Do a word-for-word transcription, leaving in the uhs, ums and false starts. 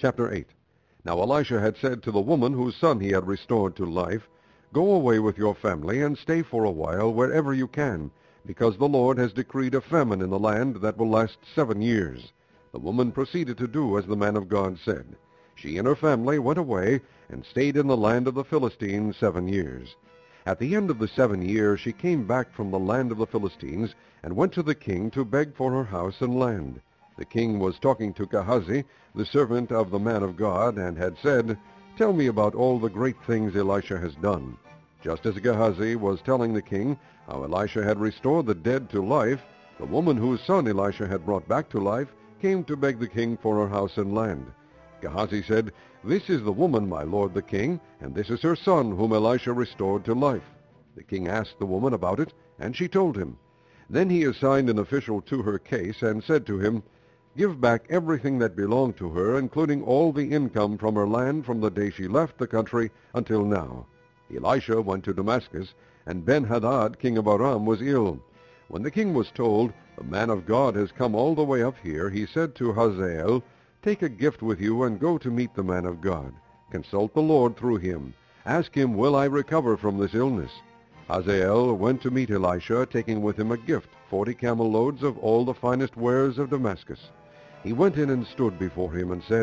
Chapter eight. Now Elisha had said to the woman whose son he had restored to life, "Go away with your family and stay for a while wherever you can, because the Lord has decreed a famine in the land that will last seven years." The woman proceeded to do as the man of God said. She and her family went away and stayed in the land of the Philistines seven years. At the end of the seven years she came back from the land of the Philistines and went to the king to beg for her house and land. The king was talking to Gehazi, the servant of the man of God, and had said, "Tell me about all the great things Elisha has done." Just as Gehazi was telling the king how Elisha had restored the dead to life, the woman whose son Elisha had brought back to life came to beg the king for her house and land. Gehazi said, "This is the woman, my lord the king, and this is her son whom Elisha restored to life." The king asked the woman about it, and she told him. Then he assigned an official to her case and said to him, "Give back everything that belonged to her, including all the income from her land from the day she left the country until now." Elisha went to Damascus, and Ben-Hadad, king of Aram, was ill. When the king was told, "The man of God has come all the way up here," he said to Hazael, "Take a gift with you and go to meet the man of God. Consult the Lord through him. Ask him, 'Will I recover from this illness?'" Hazael went to meet Elisha, taking with him a gift, forty camel loads of all the finest wares of Damascus. He went in and stood before him and said,